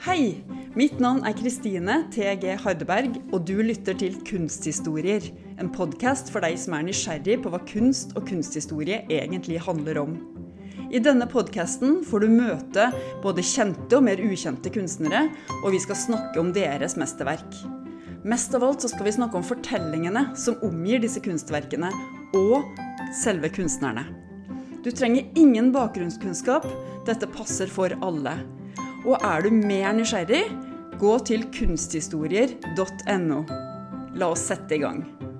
Hei, mitt navn Kristine T.G. Hardeberg, og du lytter til Kunsthistorier, en podcast for deg som nysgjerrig på hva kunst og kunsthistorie egentlig handler om. I denne podcasten får du møte både kjente og mer ukjente kunstnere, og vi skal snakke om deres mesterverk. Mest av alt så skal vi snakke om fortellingene som omgir disse kunstverkene, og selve kunstnerne. Du trenger ingen bakgrunnskunnskap, dette passer for alle. Og du mer nysgjerrig, gå til kunsthistorier.no. La oss sette i gang.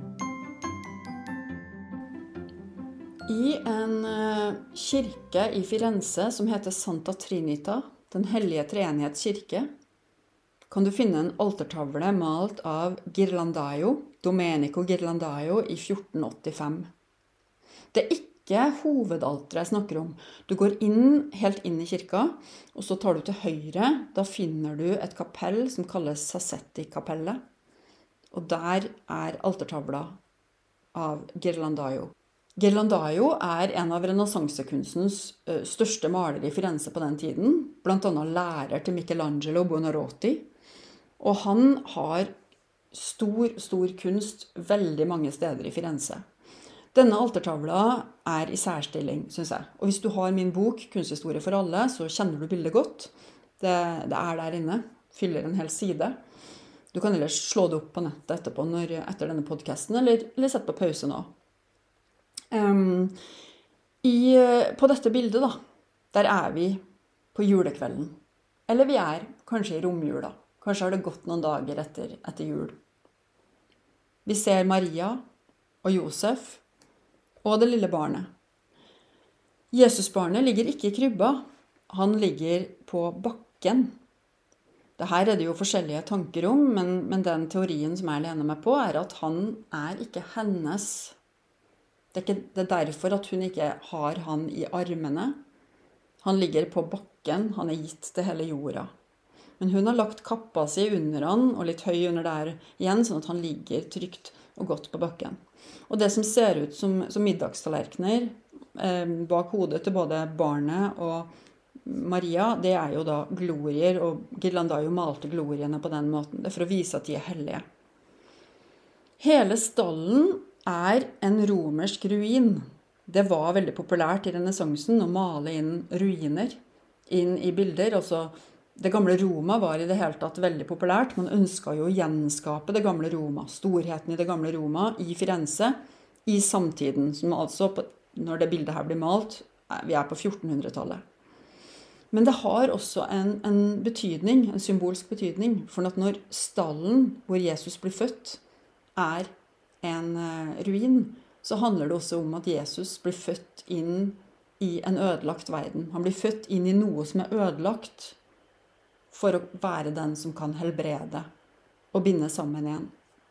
I en kirke i Firenze som heter Santa Trinita, den hellige treenighets kirke, kan du finne en altertavle malt av Ghirlandaio, Domenico Ghirlandaio i 1485. Det ikke hovedalteret jeg snakker om. Du går helt inn i kirka, og så tar du til høyre. Da finner du et kapell som kalles Sassetti-kapellet. Og der altertavla av Ghirlandaio. Ghirlandaio en av renessansekunstens største malere i Firenze på den tiden, blant annet lærer til Michelangelo Buonarroti. Og han har stor kunst veldig mange steder i Firenze. Denne altertavla i særstilling, synes jeg. Og hvis du har min bok, Kunsthistorie for alle, så kjenner du bildet godt. Det der inne, fyller en hel side. Du kan ellers slå det opp på nettet etterpå, etter denne podcasten, eller sette på pause nå. På dette bildet da, der vi på julekvelden. Eller vi kanskje i romjula. Kanskje har det gått noen dager etter jul. Vi ser Maria og Josef, og det lille barnet. Jesusbarnet ligger ikke i krybba, han ligger på bakken. Dette det jo forskjellige tanker om, men den teorien som jeg lener meg på at han ikke hennes. Det derfor at hun ikke har han i armene. Han ligger på bakken, han gitt til hele jorda. Men hun har lagt kappa si under han, og litt høy under der igjen, sånn at han ligger trygt og godt på bakken. Og det som ser ut som middagstallerkener bak hodet til både barnet og Maria, det jo da glorier, og Ghirlandaio malte gloriene på den måten. Det for å vise at de hellige. Hele stallen en romersk ruin. Det var veldig populært i renessansen å male inn ruiner inn i bilder. Altså, det gamle Roma var i det hele tatt veldig populært. Man ønsket jo å gjenskape det gamle Roma, storheten i det gamle Roma i Firenze, i samtiden, som altså, når det bildet her blir malt, vi på 1400-tallet. Men det har også en betydning, en symbolsk betydning, for at når stallen hvor Jesus blir født en ruin, så handler det også om at Jesus blir født inn i en ødelagt verden. Han blir født inn i noe som ødelagt, for å være den som kan helbrede og binde sammen igjen.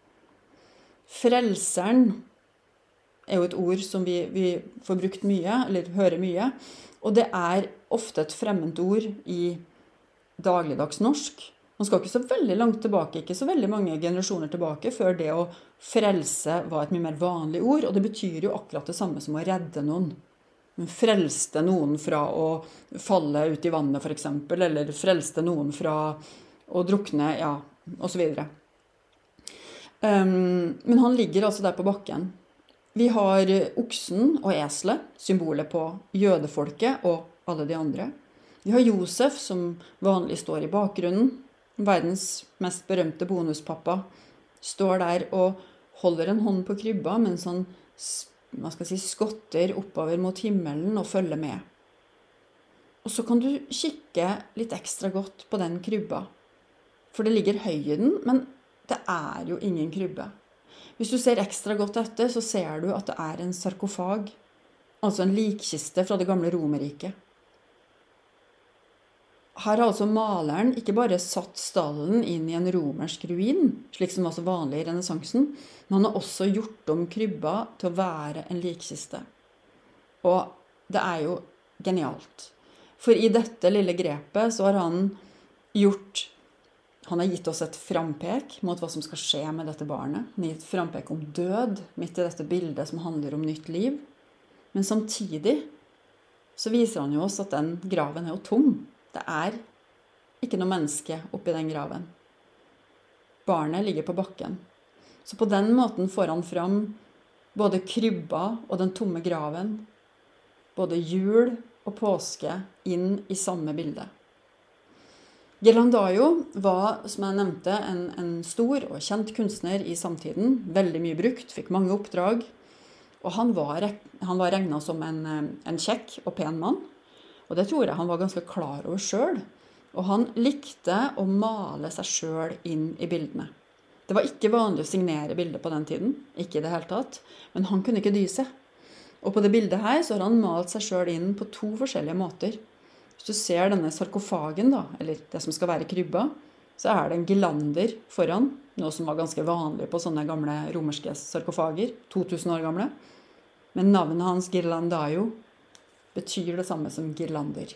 Frelseren jo et ord som vi får brukt mye, eller hører mye, og det ofte et fremmed ord i dagligdags norsk. Man skal ikke så veldig langt tilbake, ikke så veldig mange generasjoner tilbake, før det å frelse var et mye mer vanlig ord, og det betyr jo akkurat det samme som å redde noen. Frelste noen fra å falle ut i vannet for eksempel, eller frelste noen fra å drukne, ja, og så videre. Men han ligger altså der på bakken. Vi har oksen og eselet, symbolet på jødefolket og alle de andre. Vi har Josef, som vanlig står i bakgrunnen. Verdens mest berømte bonuspappa står der og holder en hånd på krybba, mens han skotter oppover mot himmelen og følger med. Og så kan du kikke litt ekstra godt på den krybba. For det ligger høy i den, men det jo ingen krybbe. Hvis du ser ekstra godt etter, så ser du at det en sarkofag, altså en likkiste fra det gamle Romerriket. Her har altså maleren ikke bare satt stallen inn i en romersk ruin, slik som var så vanlig i renessansen, men han har også gjort om krybba til å være en likkiste. Og det jo genialt. For i dette lille grepet så har han gitt oss et frampek mot hva som skal skje med dette barnet. Han har gitt frampek om død, midt i dette bildet som handler om nytt liv. Men samtidig så viser han jo oss at den graven jo tom. Det ikke noe menneske oppi den graven. Barnet ligger på bakken. Så på den måten får han fram både krybba og den tomme graven, både jul og påske inn i samme bilde. Ghirlandaio var, som jeg nevnte, en stor og kjent kunstner i samtiden, veldig mye brukt, fikk mange oppdrag, og han var regnet som en kjekk og pen mann, og det tror jeg han var ganske klar over selv, og han likte å male seg selv inn i bildene. Det var ikke vanlig å signere bilder på den tiden, ikke i det hele tatt, men han kunne ikke dy seg. Og på det bildet her så har han malt seg selv inn på 2 forskjellige måter. Hvis du ser denne sarkofagen da, eller det som skal være krybba, så er det en girlander foran, noe som var ganske vanlig på sånne gamle romerske sarkofager, 2000 år gamle. Men navnet hans Ghirlandaio betyr det samme som girlander.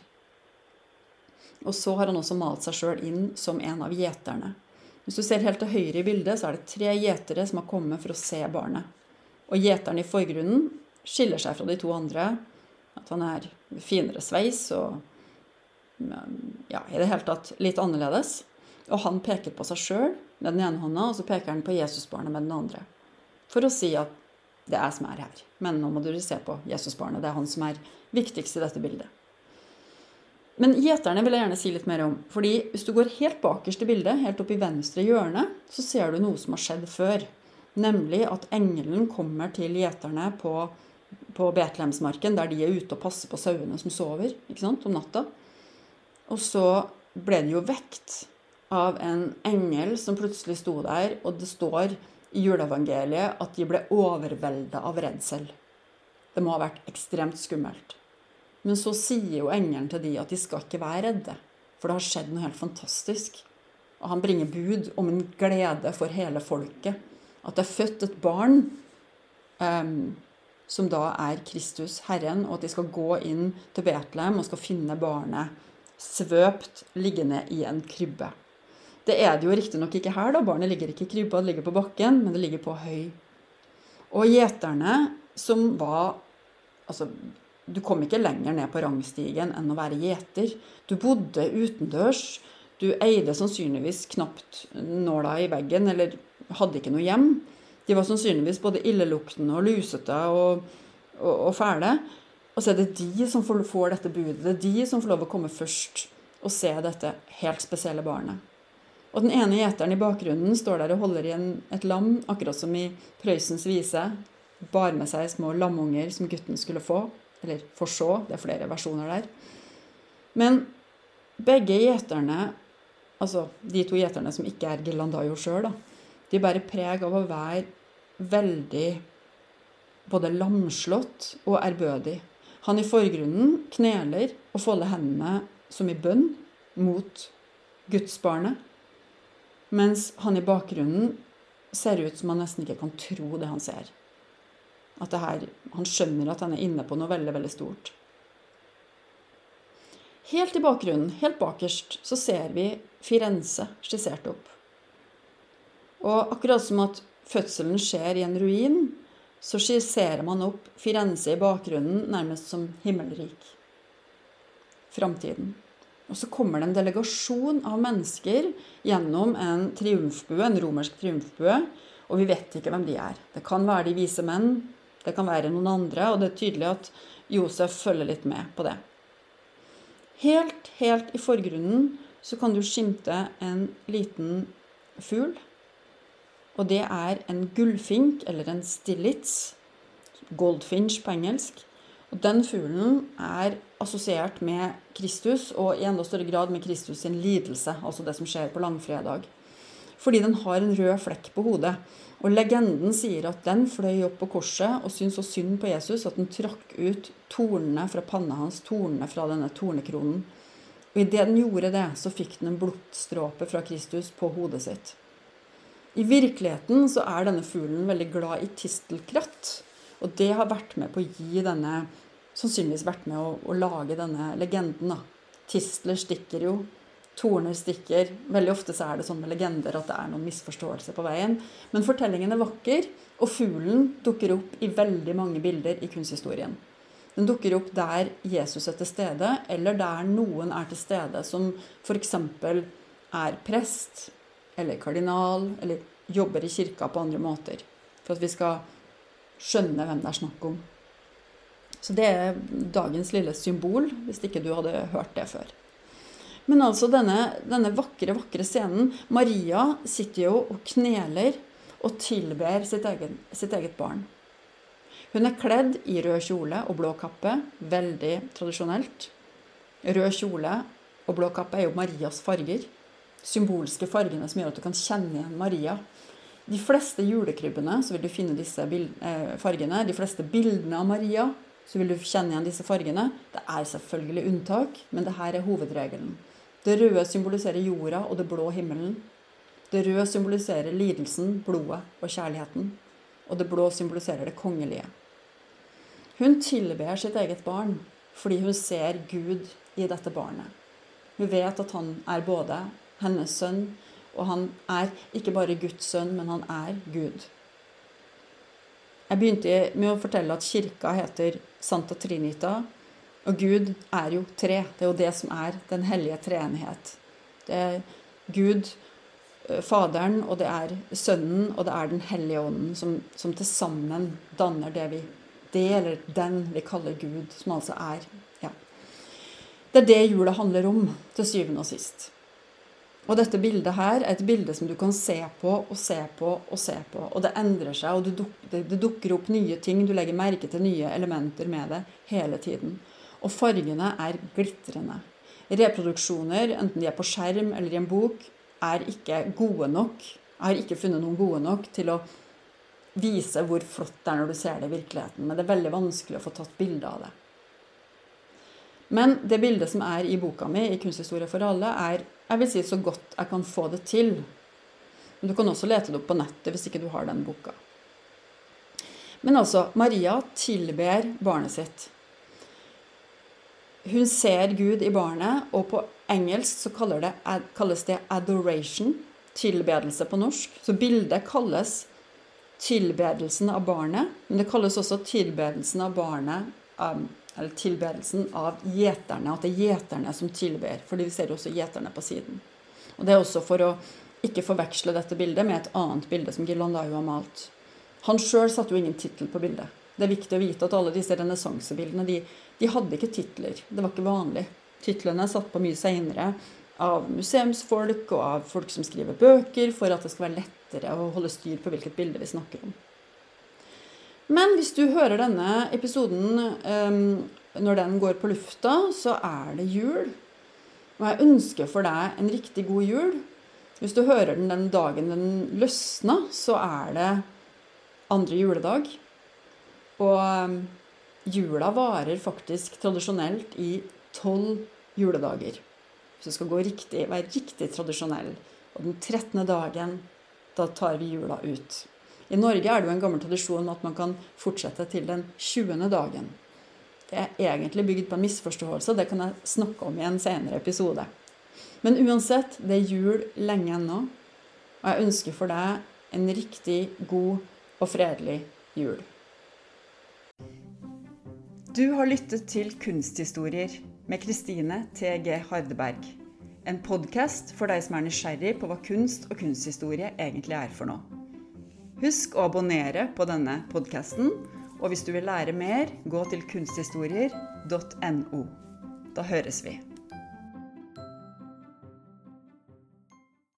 Og så har han også malt seg selv inn som en av gjeterne. Hvis du ser helt til høyre i bildet, så er det 3 gjetere som har kommet for å se barnet. Og gjeteren i forgrunnen skiller seg fra de 2 andre, at han er finere sveis og ja, i det hele tatt litt annerledes. Og han peker på seg selv med den ene hånda, og så peker han på Jesusbarnet med den andre. For å si at det er som er her. Men nå må du se på Jesusbarnet, det er han som er viktigst i dette bildet. Men gjeterne vil jeg gjerne si litt mer om, fordi hvis du går helt bakerst i bildet, helt opp i venstre hjørne, så ser du noe som har skjedd før. Nemlig at engelen kommer til gjeterne på Betlehemsmarken, der de er ute og passer på sauene som sover, ikke sant, om natta. Og så ble de jo vekt av en engel som plutselig sto der, og det står i juleevangeliet at de ble overveldet av redsel. Det må ha vært ekstremt skummelt. Men så sier jo engelen til de at de skal ikke være redde, for det har skjedd noe helt fantastisk. Og han bringer bud om en glede for hele folket. At det er født et barn som da er Kristus Herren, og at de skal gå inn til Betlehem og skal finne barnet svøpt liggende i en krybbe. Det er det jo riktig nok ikke her da, barnet ligger ikke i krybba, det ligger på bakken, men det ligger på høy. Og gjeterne som var, altså du kom ikke lenger ned på rangstigen enn å være gjeter. Du bodde utendørs, du eide sannsynligvis knapt nåla i veggen, eller hadde ikke noe hjem. De var sannsynligvis både illeluktende og lusete og fæle. Og så er det de som får dette budet, det er de som får lov å komme først og se dette helt spesielle barnet. Og den ene gjeteren i bakgrunnen står der og holder i et lam, akkurat som i Prøysens vise, bar med seg små lammunger som gutten skulle få, eller forså, det er flere versjoner der. Men begge gjeterne, altså de 2 gjeterne som ikke er Ghirlandaio selv, de bærer preg av å være veldig både lamslått og ærbødig. Han i forgrunnen kneler og folder hendene som i bønn mot Gudsbarnet, mens han i bakgrunnen ser ut som han nesten ikke kan tro det han ser. At han skjønner at han er inne på noe veldig, veldig stort. Helt i bakgrunnen, helt bakerst, så ser vi Firenze skissert opp. Og akkurat som at fødselen skjer i en ruin, så skisserer man opp Firenze i bakgrunnen nærmest som himmelrik. Framtiden. Og så kommer det en delegasjon av mennesker gjennom en triumfbue, en romersk triumfbue, og vi vet ikke hvem de er. Det kan være de vise menn, det kan være noen andre, og det er tydelig at Josef følger litt med på det. Helt i forgrunnen så kan du skimte en liten fugl, og det er en gullfink, eller en stillits, goldfinch på engelsk. Og den fuglen er assosiert med Kristus, og i enda større grad med Kristus sin lidelse, altså det som skjer på langfredag. Fordi den har en rød flekk på hodet. Og legenden sier at den fløy opp på korset og syntes så synd på Jesus at den trakk ut tornene fra panna hans, tornene fra denne tornekronen. Og i det den gjorde det, så fikk den en blodstråpe fra Kristus på hodet sitt. I virkeligheten så er denne fuglen veldig glad i tistelkratt, og det har vært med på å gi denne, sannsynligvis vært med å lage denne legenden. Tistler stikker jo, torner stikker. Veldig ofte så er det sånn med legender at det er noen misforståelse på veien. Men fortellingen er vakker, og fuglen dukker opp i veldig mange bilder i kunsthistorien. Den dukker opp der Jesus er til stede, eller der noen er til stede, som for eksempel er prest, eller kardinal, eller jobber i kirka på andre måter, for at vi skal skjønne hvem det er snakk om. Så det er dagens lille symbol, hvis ikke du hadde hørt det før. Men altså denne vakre scenen, Maria sitter jo og kneler og tilber sitt eget barn. Hun er kledd i rød kjole og blå kappe, veldig tradisjonelt. Rød kjole og blå kappe er jo Marias farger, symbolske fargene som gjør at du kan kjenne igjen Maria. De fleste julekrybbene så vil du finne disse fargene, de fleste bildene av Maria så vil du kjenne igjen disse fargene. Det er selvfølgelig unntak, men det her er hovedregelen. Det røde symboliserer jorda og det blå himmelen. Det røde symboliserer lidelsen, blodet og kjærligheten. Og det blå symboliserer det kongelige. Hun tilber sitt eget barn fordi hun ser Gud i dette barnet. Hun vet at han er både hennes sønn, og han er ikke bare Guds sønn, men han er Gud. Jeg begynte med å fortelle at kirka heter Santa Trinita, og Gud er jo tre. Det er jo det som er den hellige treenighet. Det er Gud, Faderen, og det er Sønnen, og det er den hellige ånden, som til sammen danner det eller den vi kaller Gud, som altså er, ja. Det er det jula handler om, til syvende og sist. Og dette bildet her er et bilde som du kan se på, og se på, og se på, og det endrer seg, og det dukker opp nye ting, du legger merke til nye elementer med det hele tiden. Og fargene er glitrende. Reproduksjoner, enten de er på skjerm eller i en bok, er ikke gode nok. Jeg har ikke funnet noen gode nok til å vise hvor flott det er når du ser det i virkeligheten, men det er veldig vanskelig å få tatt bilde av det. Men det bildet som er i boka mi, i Kunsthistorie for alle, er, jeg vil si, så godt jeg kan få det til. Men du kan også lete det opp på nettet hvis ikke du har den boka. Men altså, Maria tilber barnet sitt. Hun ser Gud i barnet, og på engelsk så kalles det adoration, tilbedelse på norsk. Så bildet kalles tilbedelsen av barnet, men det kalles også tilbedelsen av barnet, eller tilbedelsen av gjeterne, at det er gjeterne som tilber, fordi vi ser også gjeterne på siden. Og det er også for å ikke forveksle dette bildet med et annet bilde som Ghirlandaio har malt. Han selv satte jo ingen titel på bildet. Det er viktig å vite at alle disse renessansebildene, de hadde ikke titler. Det var ikke vanlig. Titlene er satt på mye senere av museumsfolk og av folk som skriver bøker, for at det skal være lettere å holde styr på hvilket bilde vi snakker om. Men hvis du hører denne episoden når den går på lufta, så er det jul. Og jeg ønsker for deg en riktig god jul. Hvis du hører den dagen den løsner, så er det andre juledag. Og jula varer faktisk tradisjonelt i 12 juledager. Hvis du skal være riktig tradisjonell. Og den 13. dagen, da tar vi jula ut. I Norge er det jo en gammel tradisjon at man kan fortsette til den 20. dagen. Det er egentlig bygd på en misforståelse, det kan jeg snakke om i en senere episode. Men uansett, det er jul lenge ennå, og jeg ønsker for deg en riktig god og fredelig jul. Du har lyttet til Kunsthistorier med Kristine T.G. Hardeberg. En podcast for deg som er nysgjerrig på hva kunst og kunsthistorie egentlig er for noe. Husk å abonnere på denne podcasten, og hvis du vil lære mer, gå til kunsthistorier.no. Da høres vi.